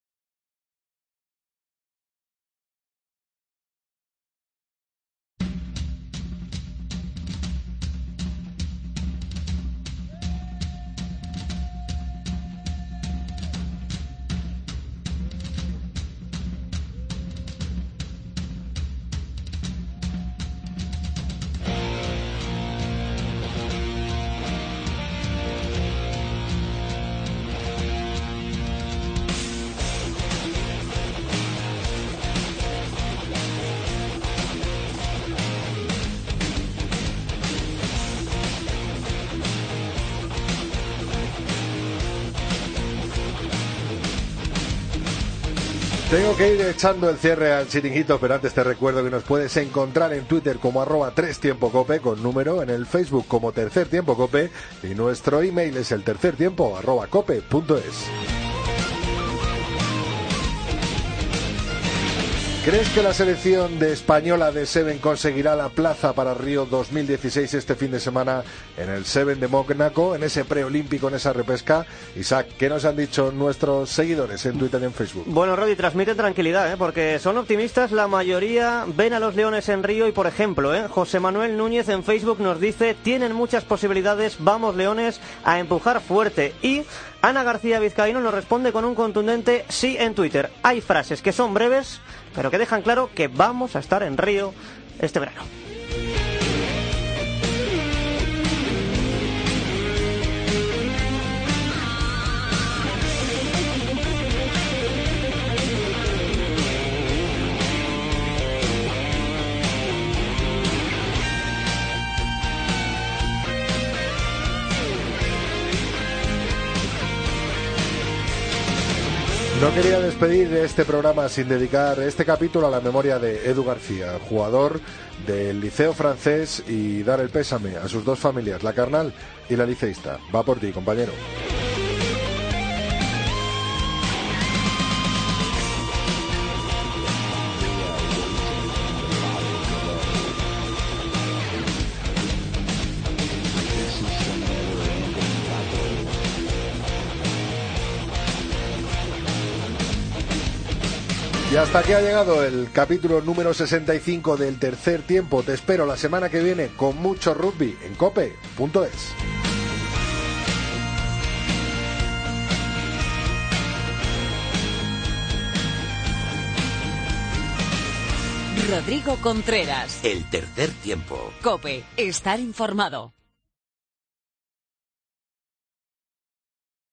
Tengo que ir echando el cierre al chiringuito, pero antes te recuerdo que nos puedes encontrar en Twitter como arroba tres tiempo cope con número, en el Facebook como tercer tiempo cope, y nuestro email es el tercer tiempo arroba cope punto es. ¿Crees que la selección de española de Seven conseguirá la plaza para Río dos mil dieciséis este fin de semana en el Seven de Mónaco, en ese preolímpico, en esa repesca? Isaac, ¿qué nos han dicho nuestros seguidores en Twitter y en Facebook? Bueno, Rodi, transmiten tranquilidad, ¿eh? Porque son optimistas, la mayoría ven a los Leones en Río y, por ejemplo, ¿eh? José Manuel Núñez en Facebook nos dice: tienen muchas posibilidades, vamos Leones a empujar fuerte. Y Ana García Vizcaíno nos responde con un contundente sí en Twitter. Hay frases que son breves, pero que dejan claro que vamos a estar en Río este verano. No quería despedir este programa sin dedicar este capítulo a la memoria de Edu García, jugador del Liceo francés, y dar el pésame a sus dos familias, la carnal y la liceísta. Va por ti, compañero. Y hasta aquí ha llegado el capítulo número sesenta y cinco del tercer tiempo. Te espero la semana que viene con mucho rugby en cope punto es. Rodrigo Contreras. El tercer tiempo. Cope, estar informado.